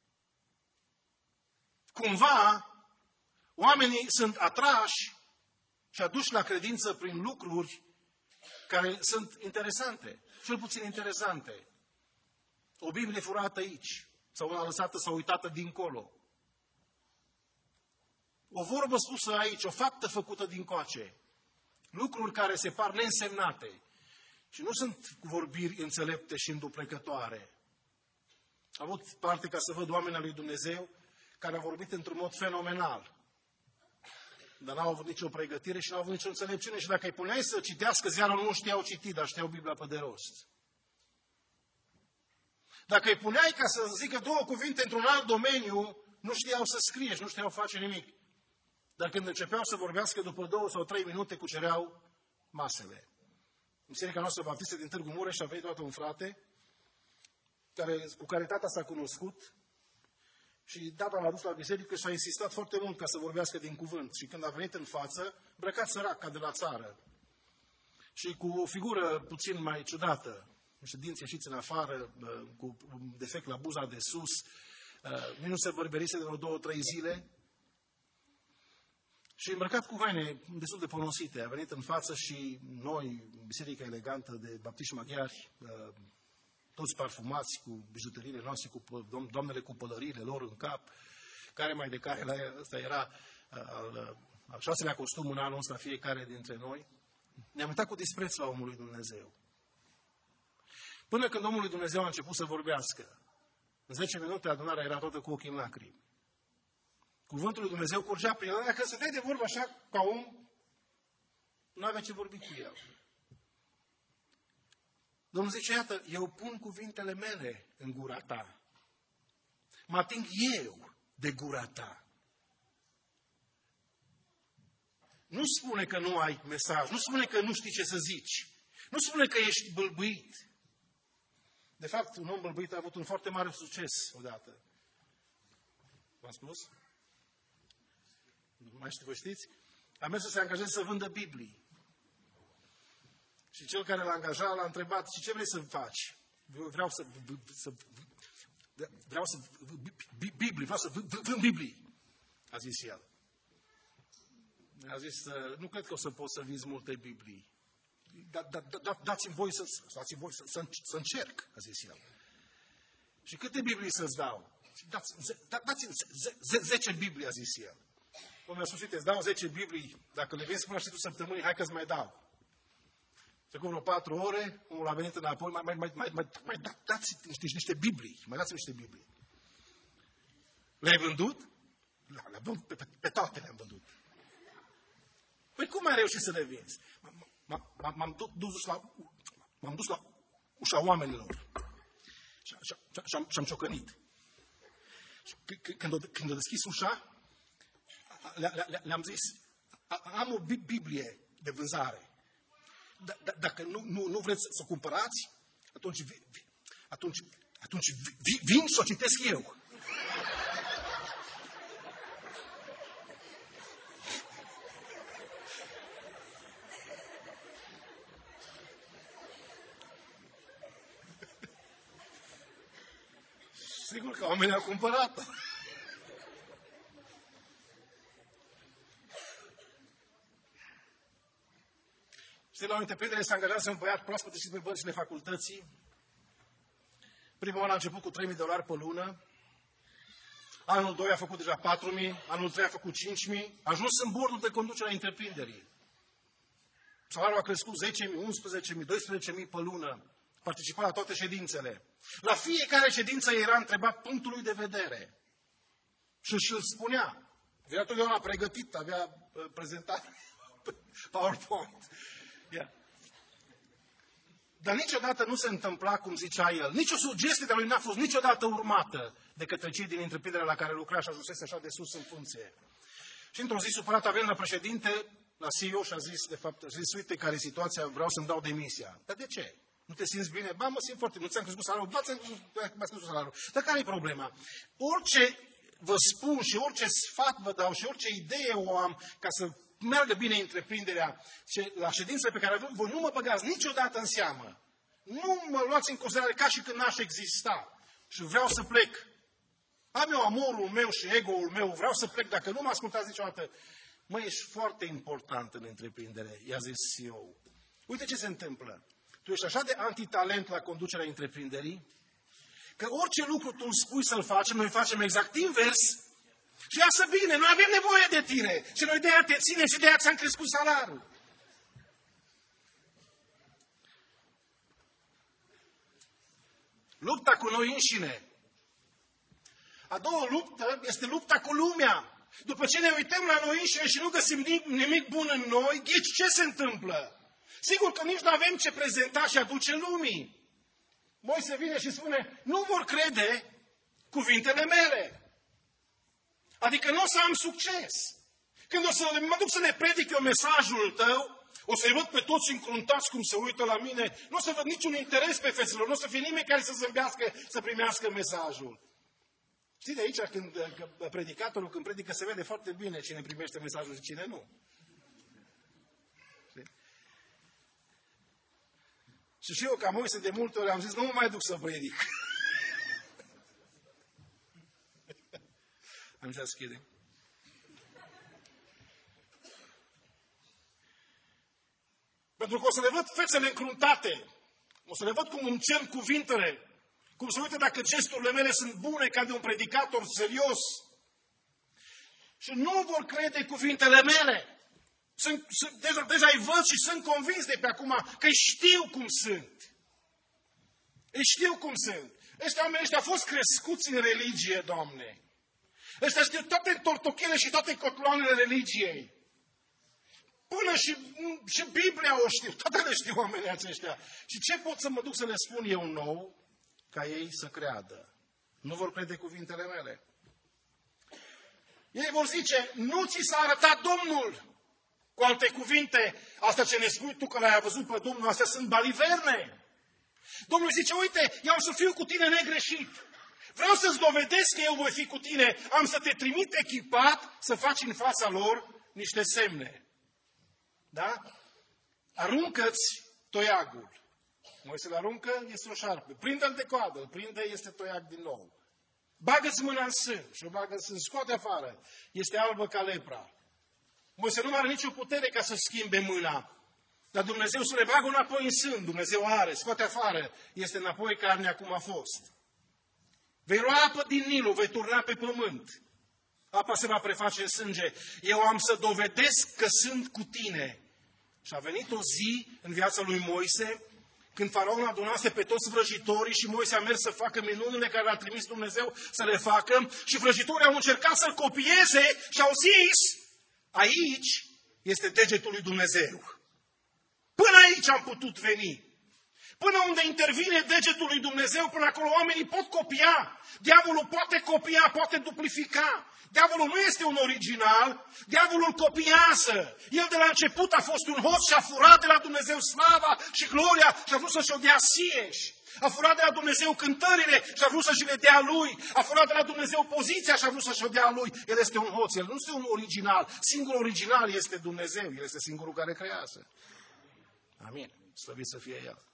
Cumva, oamenii sunt atrași și aduși la credință prin lucruri care sunt interesante, cel puțin interesante. O Biblie furată aici, sau una lăsată sau uitată dincolo. O vorbă spusă aici, o faptă făcută dincoace. Lucruri care se par neînsemnate și nu sunt vorbiri înțelepte și înduplecătoare. Am avut parte ca să văd oamenii lui Dumnezeu care au vorbit într-un mod fenomenal. Dar n-au avut nicio pregătire și n-au avut nicio înțelepciune. Și dacă îi puneai să citească ziarul, nu știau citi, dar știau Biblia pe de rost. Dacă îi puneai ca să zică două cuvinte într-un alt domeniu, nu știau să scrie și nu știau face nimic. Dar când începeau să vorbească, după două sau trei minute cucereau masele. Biserica noastră baptistă din Târgu Mureș a venit toată un frate care, cu care tata s-a cunoscut și tata l-a dus la biserică și a insistat foarte mult ca să vorbească din cuvânt. Și când a venit în față, îmbrăcat sărac ca de la țară și cu o figură puțin mai ciudată, niște dinți ieșiți în afară, cu un defect la buza de sus, nici nu se bărberise de vreo două, trei zile. Și îmbrăcat cu haine destul de ponosite, a venit în față și noi, biserica elegantă de baptiști maghiari, toți parfumați cu bijuteriile noastre, cu doamnele cu pălăriile lor în cap, care mai de care, ăsta era al, al șaselea costum în anul ăsta fiecare dintre noi, ne-am uitat cu dispreț la omul lui Dumnezeu. Până când omul lui Dumnezeu a început să vorbească, în zece minute adunarea era toată cu ochii în lacrimi. Cuvântul lui Dumnezeu curgea prin el. Dacă stăteai de vorbă așa ca om, nu avea ce vorbi cu el. Domnul zice, iată, eu pun cuvintele mele în gura ta. Mă ating eu de gura ta. Nu spune că nu ai mesaj, nu spune că nu știi ce să zici, nu spune că ești bâlbâit. De fapt, un om bâlbâit a avut un foarte mare succes odată. V-am spus? Nu mai știu, vă știți? A mers să se angajeze să vândă Biblii. Și cel care l-a angajat l-a întrebat, și ce vrei să faci? Eu vreau să, să vreau să Biblii, vreau să vând Biblii, a zis el. A zis, nu cred că o să pot să vinzi multe Biblii. Da, da, da, dați-mi voi, să, dați-mi voi să, să, să încerc, a zis el. Și câte Biblii să-ți dau? Dați, da, dați-mi zece Biblii, a zis el. Dom'le, mi-a spus, uite, îți dau zece Biblii, dacă le vinzi până la sfârșitul săptămânii, hai că-ți mai dau. Trecut vreo patru ore, omul a venit înapoi, mai, mai, mai, mai, mai, mai da, dați niște, niște Biblii, mai dați niște Biblii. Le-ai vândut? Le-am vândut, pe, pe, pe toate le-am vândut. Păi cum ai reușit să le vinzi? M-am dus la, m-am dus la ușa oamenilor și am ciocănit. Când o, când o deschis ușa, le-am zis, am o Biblie de vânzare. Dacă nu, nu, nu vreți să o cumpărați, atunci, atunci, atunci vin să o citesc eu. Sigur că oamenii au cumpărat-o. Știi, la o întreprindere s-a angajat un băiat proaspăt ieșit pe băncile facultății. Primul an a început cu trei mii de dolari pe lună. Anul doi a făcut deja patru mii, anul trei a făcut cinci mii. A ajuns în bordul de conducere a întreprinderii. Salariul a crescut zece mii, unsprezece mii, doisprezece mii pe lună. Participa la toate ședințele. La fiecare ședință era întrebat punctul lui de vedere. Și își spunea. Era totdeauna pregătit, avea uh, prezentare PowerPoint. Yeah. Dar niciodată nu se întâmpla cum zicea el. Nici o sugestie de lui n-a fost niciodată urmată de către cei din întreprinderea la care lucra și ajunsese așa de sus în funcție. Și într-o zi supărat a venit la președinte, la C E O și a zis, de fapt, a zis, uite care e situația, vreau să-mi dau demisia. Dar de ce? Nu te simți bine? Ba, mă simt foarte bine. Nu ți-am crescut salariul? Ba, ți-am crescut salariul. Dar care e problema? Orice vă spun și orice sfat vă dau și orice idee o am ca să meargă bine întreprinderea, la ședințele pe care avem, voi nu mă băgați niciodată în seamă. Nu mă luați în considerare ca și când n-aș exista. Și vreau să plec. Am eu amorul meu și ego-ul meu, vreau să plec. Dacă nu mă ascultați niciodată, mă, ești foarte important în întreprindere, i-a zis C E O. Uite ce se întâmplă. Tu ești așa de antitalent la conducerea întreprinderii, că orice lucru tu îmi spui să-l facem, noi facem exact invers. Și iasă bine, noi avem nevoie de tine. Și noi de aia te ținem și de aia ți-am crescut salariul. Lupta cu noi înșine. A doua luptă este lupta cu lumea. După ce ne uităm la noi înșine și nu găsim nimic bun în noi, ghici ce se întâmplă? Sigur că nici nu avem ce prezenta și aduce lumii. Moise vine și spune, nu vor crede cuvintele mele. Adică nu o să am succes. Când o să mă duc să le predic eu mesajul tău, o să-i văd pe toți încruntați cum se uită la mine, nu o să văd niciun interes pe fețelor, nu o să fie nimeni care să zâmbească, să primească mesajul. Știi, de aici, când predicatorul, când predică, se vede foarte bine cine primește mesajul și cine nu. Știi? Și și eu, ca Moise, de multe ori am zis, nu mă mai duc să predic. I'm just kidding. Pentru că o să le văd fețele încruntate, o să le văd cum îmi cer cuvintele, cum să uite dacă gesturile mele sunt bune ca de un predicator serios. Și nu vor crede cuvintele mele. Sunt, sunt, deja, deja îi văd și sunt convins de pe acum că știu cum sunt. Îi știu cum sunt. Ăștia oameni ăștia au fost crescuți în religie, Doamne. Ăștia știu toate tortochele și toate cotloanele religiei. Până și, și Biblia o știu, toate le știu oamenii aceștia. Și ce pot să mă duc să le spun eu nou ca ei să creadă? Nu vor crede cuvintele mele. Ei vor zice, nu ți s-a arătat Domnul. Cu alte cuvinte, asta ce ne spui tu că l-ai văzut pe Domnul, astea sunt baliverne. Domnul zice, uite, eu am să fiu cu tine negreșit. Vreau să-ți dovedesc că eu voi fi cu tine. Am să te trimit echipat să faci în fața lor niște semne. Da? Aruncă-ți toiagul. Moise îl aruncă, este o șarpe. Prinde-l de coadă, îl prinde, este toiag din nou. Bagă-ți mâna în sân și o bagă în sân, scoate afară. Este albă ca lepra. Moise nu are nicio putere ca să schimbe mâna. Dar Dumnezeu să le bagă înapoi în sân. Dumnezeu are, scoate afară. Este înapoi carnea cum a fost. Vei lua apă din Nil, o vei turna pe pământ. Apa se va preface în sânge. Eu am să dovedesc că sunt cu tine. Și a venit o zi în viața lui Moise, când faraon adunase pe toți vrăjitorii și Moise a mers să facă minunile care le-a trimis Dumnezeu să le facă și vrăjitorii au încercat să-l copieze și au zis, aici este degetul lui Dumnezeu. Până aici am putut veni. Până unde intervine degetul lui Dumnezeu, până acolo oamenii pot copia. Diavolul poate copia, poate duplifica. Diavolul nu este un original, diavolul copiază. El de la început a fost un hoț și a furat de la Dumnezeu slava și gloria și a vrut să-și o dea sieși. A furat de la Dumnezeu cântările și a vrut să-și le dea lui. A furat de la Dumnezeu poziția și a vrut să-și o dea lui. El este un hoț, el nu este un original. Singurul original este Dumnezeu, el este singurul care creează. Amin. Slăvit să fie El.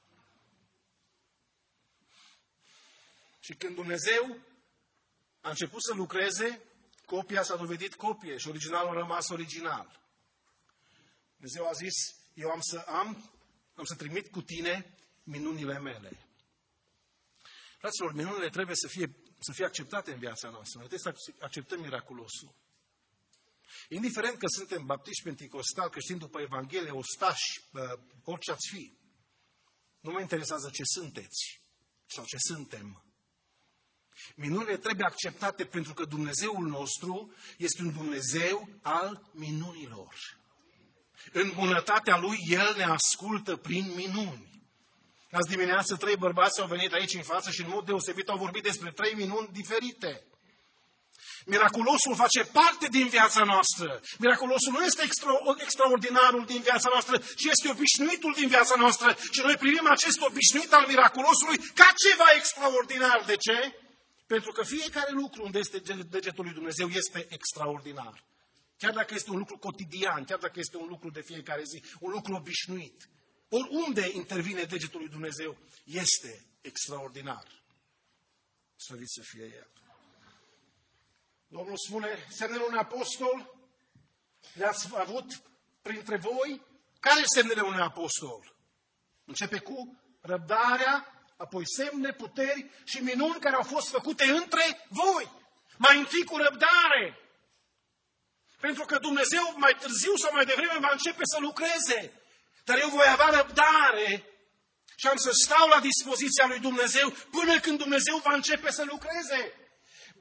Și când Dumnezeu a început să lucreze, copia s-a dovedit copie și originalul a rămas original. Dumnezeu a zis, eu am să am, am să trimit cu tine minunile mele. Fraților, minunile trebuie să fie, să fie acceptate în viața noastră. Noi trebuie să acceptăm miraculosul. Indiferent că suntem baptiști, penticostali, creștini după Evanghelie, ostași, orice ați fi, nu mă interesează ce sunteți sau ce suntem. Minunile trebuie acceptate pentru că Dumnezeul nostru este un Dumnezeu al minunilor. În bunătatea Lui, El ne ascultă prin minuni. Azi dimineață trei bărbați au venit aici în față și în mod deosebit au vorbit despre trei minuni diferite. Miraculosul face parte din viața noastră. Miraculosul nu este extra, extraordinarul din viața noastră, ci este obișnuitul din viața noastră. Și noi privim acest obișnuit al miraculosului ca ceva extraordinar. De ce? Pentru că fiecare lucru unde este degetul lui Dumnezeu este extraordinar. Chiar dacă este un lucru cotidian, chiar dacă este un lucru de fiecare zi, un lucru obișnuit. Oriunde intervine degetul lui Dumnezeu, este extraordinar. Slăvit să fie El. Domnul spune, semnele unui apostol le-ați avut printre voi? Care semnele unui apostol? Începe cu răbdarea, apoi semne, puteri și minuni care au fost făcute între voi. Mai întâi cu răbdare. Pentru că Dumnezeu mai târziu sau mai devreme va începe să lucreze. Dar eu voi avea răbdare și am să stau la dispoziția lui Dumnezeu până când Dumnezeu va începe să lucreze.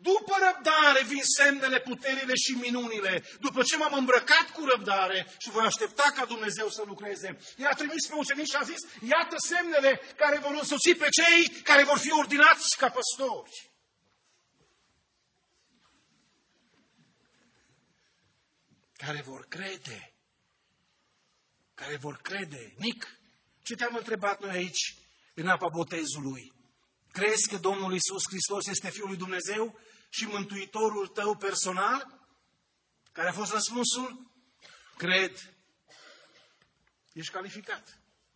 După răbdare vin semnele, puterile și minunile. După ce m-am îmbrăcat cu răbdare și voi aștepta ca Dumnezeu să lucreze. El a trimis pe ucenici și a zis, iată semnele care vor însoți pe cei care vor fi ordinați ca păstori. Care vor crede. Care vor crede. Nic, ce te-am întrebat noi aici în apa botezului? Crezi că Domnul Iisus Hristos este Fiul lui Dumnezeu și Mântuitorul tău personal? Care a fost răspunsul? Cred. Ești calificat.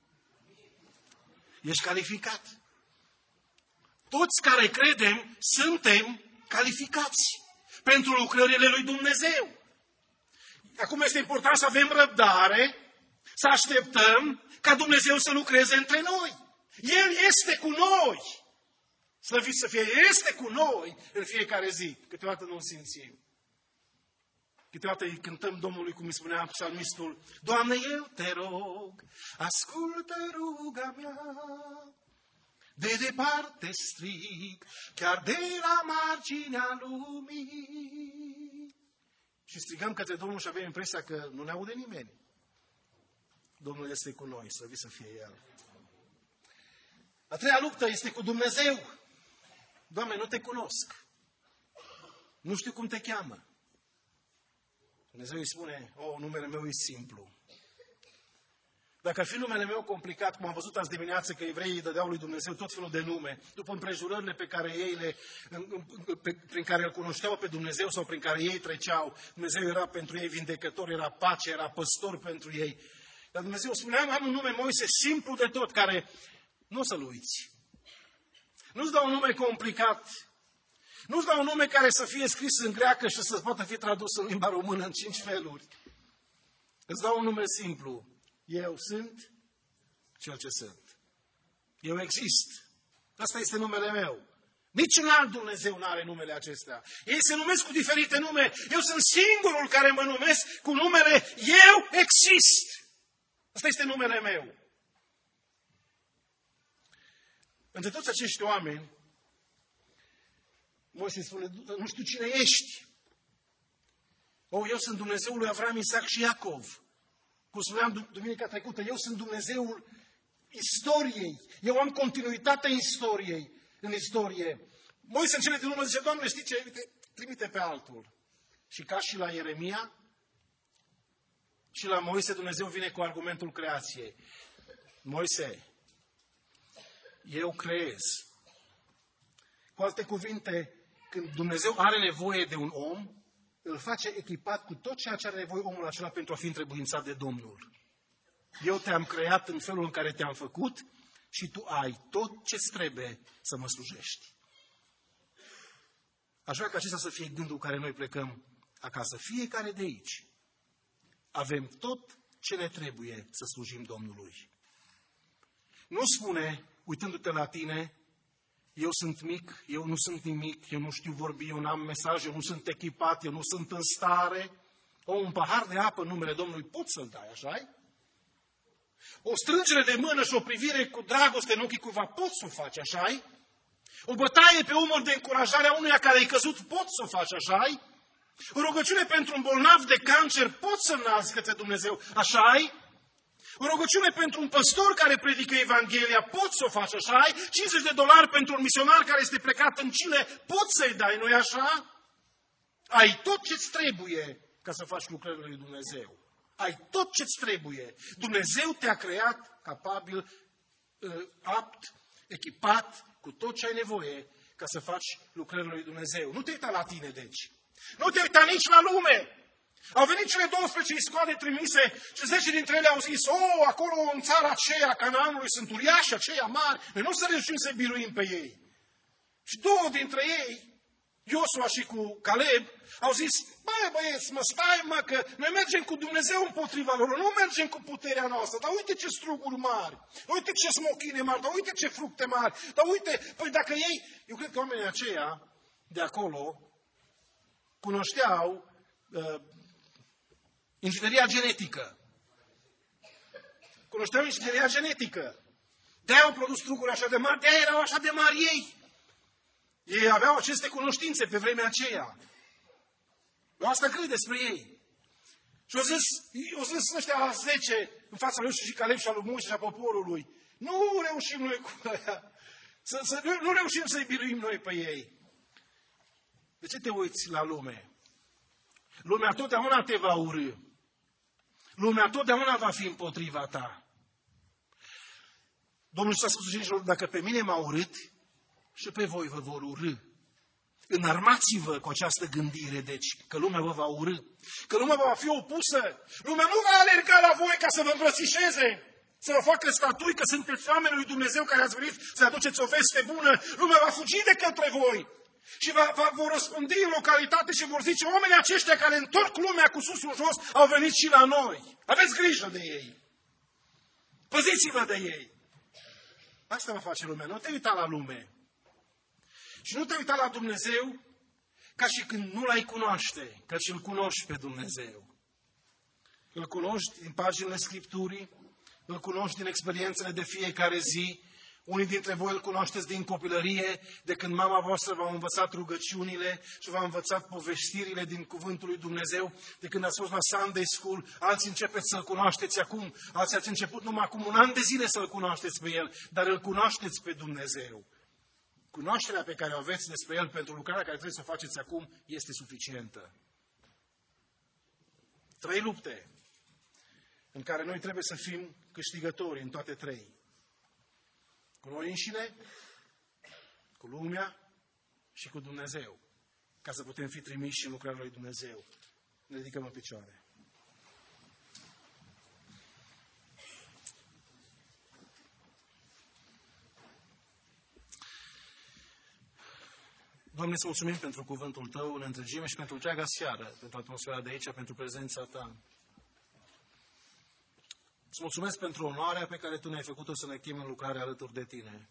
Ești calificat. Toți care credem suntem calificați pentru lucrările lui Dumnezeu. Acum este important să avem răbdare, să așteptăm ca Dumnezeu să lucreze între noi. El este cu noi. Slăvit să fie, este cu noi în fiecare zi. Câteodată nu-l simțim. Câteodată îi cântăm Domnului, cum îi spunea psalmistul, Doamne, eu te rog, ascultă ruga mea. De departe strig, chiar de la marginea lumii. Și strigăm către Domnul și avem impresia că nu ne aude nimeni. Domnul este cu noi, slăvit să fie El. A treia luptă este cu Dumnezeu. Doamne, nu te cunosc. Nu știu cum te cheamă. Dumnezeu îi spune, oh, numele meu e simplu. Dacă ar fi numele meu complicat, cum am văzut azi dimineață că evreii dădeau lui Dumnezeu tot felul de nume, după împrejurările pe care ei le, prin care îl cunoșteau pe Dumnezeu sau prin care ei treceau, Dumnezeu era pentru ei vindecător, era pace, era păstor pentru ei. Dar Dumnezeu spunea, am un nume, Moise, simplu de tot, care nu o să-l uiți. Nu-ți dau un nume complicat. Nu-ți dau un nume care să fie scris în greacă și să poată fi tradus în limba română în cinci feluri. Îți dau un nume simplu. Eu sunt cel ce sunt. Eu exist. Asta este numele meu. Niciun alt Dumnezeu nu are numele acestea. Ei se numesc cu diferite nume. Eu sunt singurul care mă numesc cu numele Eu exist. Asta este numele meu. Între toți acești oameni, Moise spune, nu știu cine ești. O, eu sunt Dumnezeul lui Avram, Isaac și Iacov. Cum spuneam duminica trecută, eu sunt Dumnezeul istoriei. Eu am continuitatea istoriei, în istorie. Moise în cele din urmă zice, Doamne, știi ce? Uite, trimite pe altul. Și ca și la Ieremia, și la Moise Dumnezeu vine cu argumentul creației. Moise, eu creez. Cu alte cuvinte, când Dumnezeu are nevoie de un om, îl face echipat cu tot ceea ce are nevoie omul acela pentru a fi întrebuințat de Domnul. Eu te-am creat în felul în care te-am făcut și tu ai tot ce-ți trebuie să mă slujești. Aș vrea ca acesta să fie gândul care noi plecăm acasă. Fiecare de aici avem tot ce ne trebuie să slujim Domnului. Nu spune, uitându-te la tine, eu sunt mic, eu nu sunt nimic, eu nu știu vorbi, eu n-am mesaj, eu nu sunt echipat, eu nu sunt în stare. O, un pahar de apă în numele Domnului poți să-l dai, așa-i? O strângere de mână și o privire cu dragoste în ochii cuiva poți să o faci, așa-i? O bătaie pe umăr de încurajare a unuia care ai căzut poți să o faci, așa-i? O rugăciune pentru un bolnav de cancer poți să înalți către Dumnezeu, așa-i? O rugăciune pentru un păstor care predică Evanghelia, poți să o faci, așa? cincizeci de dolari pentru un misionar care este plecat în Chile, poți să-i dai, nu-i așa? Ai tot ce-ți trebuie ca să faci lucrările lui Dumnezeu. Ai tot ce-ți trebuie. Dumnezeu te-a creat capabil, apt, echipat, cu tot ce ai nevoie ca să faci lucrările lui Dumnezeu. Nu te uita la tine, deci. Nu te uita nici la lume. Au venit cele douăsprezece iscoade trimise și zece dintre ele au zis, o, acolo în țara aceea, Canaanului, sunt uriași aceia mari, noi nu o să reușim să biruim pe ei. Și două dintre ei, Iosua și cu Caleb, au zis, băi băieți, mă stai mă, că noi mergem cu Dumnezeu împotriva lor, nu mergem cu puterea noastră, dar uite ce struguri mari, uite ce smochine mari, dar uite ce fructe mari, dar uite, păi dacă ei, eu cred că oamenii aceia de acolo cunoșteau uh, ingineria genetică. Cunoșteau ingineria genetică. De-aia au produs struguri așa de mari, de-aia erau așa de mari ei. Ei aveau aceste cunoștințe pe vremea aceea. Eu asta cred despre ei. Și au zis, au zis ăștia zece în fața lui și Caleb și al lui Moise și a poporului. Nu reușim noi cu aia. Să, să, nu, nu reușim să-i biruim noi pe ei. De ce te uiți la lume? Lumea totdeauna te va urâ. Lumea totdeauna va fi împotriva ta. Domnul Iisus a spus ucenicilor, dacă pe mine m-au urât, și pe voi vă vor urâ. Înarmați-vă cu această gândire, deci, că lumea vă va urâ. Că lumea va fi opusă. Lumea nu va alerga la voi ca să vă îmbrățișeze, să vă facă statui că sunteți oamenii lui Dumnezeu care ați venit să aduceți o veste bună. Lumea va fugi de către voi. Și va, va, vor răspândi în localitate și vor zice, oamenii aceștia care întorc lumea cu susul jos au venit și la noi. Aveți grijă de ei. Păziți-vă de ei. Asta va face lumea. Nu te uita la lume. Și nu te uita la Dumnezeu ca și când nu l-ai cunoaște, căci îl cunoști pe Dumnezeu. Îl cunoști din paginile Scripturii, îl cunoști din experiențele de fiecare zi. Unii dintre voi îl cunoașteți din copilărie, de când mama voastră v-a învățat rugăciunile și v-a învățat povestirile din Cuvântul lui Dumnezeu, de când ați fost la Sunday School, alții începeți să-L cunoașteți acum, alții ați început numai acum un an de zile să-L cunoașteți pe El, dar îl cunoașteți pe Dumnezeu. Cunoașterea pe care o aveți despre El pentru lucrarea care trebuie să o faceți acum este suficientă. Trei lupte în care noi trebuie să fim câștigători în toate trei. Cu noi înșine, cu lumea și cu Dumnezeu, ca să putem fi trimiși în lucrarea lui Dumnezeu. Ne ridicăm în picioare. Doamne, îți mulțumim pentru cuvântul Tău în întregime și pentru întreaga seară, pentru atmosfera de aici, pentru prezența Ta. Îți mulțumesc pentru onoarea pe care Tu ne-ai făcut-o să ne chemi în lucrare alături de Tine.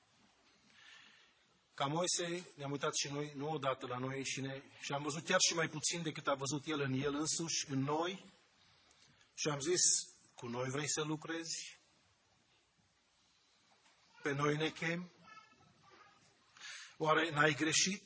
Ca Moise, ne-am uitat și noi, nu odată la noi înșine, și am văzut chiar și mai puțin decât a văzut El în El însuși, în noi, și am zis, cu noi vrei să lucrezi? Pe noi ne chemi? Oare n-ai greșit?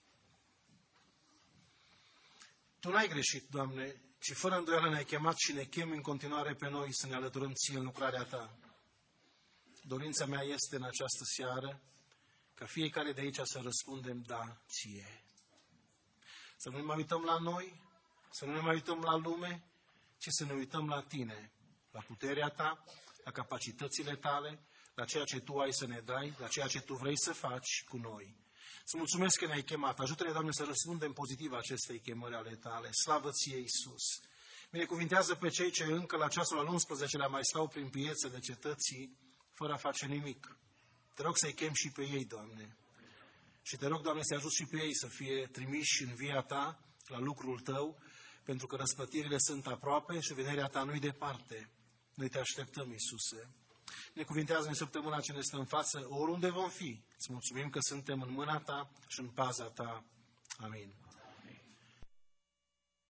Tu n-ai greșit, Doamne, ci fără îndoială ne-ai chemat și ne chemi în continuare pe noi să ne alăturăm Ție în lucrarea Ta. Dorința mea este în această seară ca fiecare de aici să răspundem da Ție. Să nu ne mai uităm la noi, să nu ne mai uităm la lume, ci să ne uităm la Tine, la puterea Ta, la capacitățile Tale, la ceea ce Tu ai să ne dai, la ceea ce Tu vrei să faci cu noi. Să mulțumesc că ne-ai chemat. Ajută-ne, Doamne, să răspundem pozitiv acestei chemări ale Tale. Slavă Ție, Iisus! Binecuvintează pe cei ce încă la ceasul al unsprezecelea mai stau prin piețele cetății, fără a face nimic. Te rog să-i chem și pe ei, Doamne. Și te rog, Doamne, să-i ajut și pe ei să fie trimiși în via Ta, la lucrul Tău, pentru că răsplătirile sunt aproape și venirea Ta nu-i departe. Noi Te așteptăm, Iisuse. Ne cuvintează în săptămâna ce ne stă în față, oriunde vom fi. Îți mulțumim că suntem în mâna Ta și în paza Ta. Amin.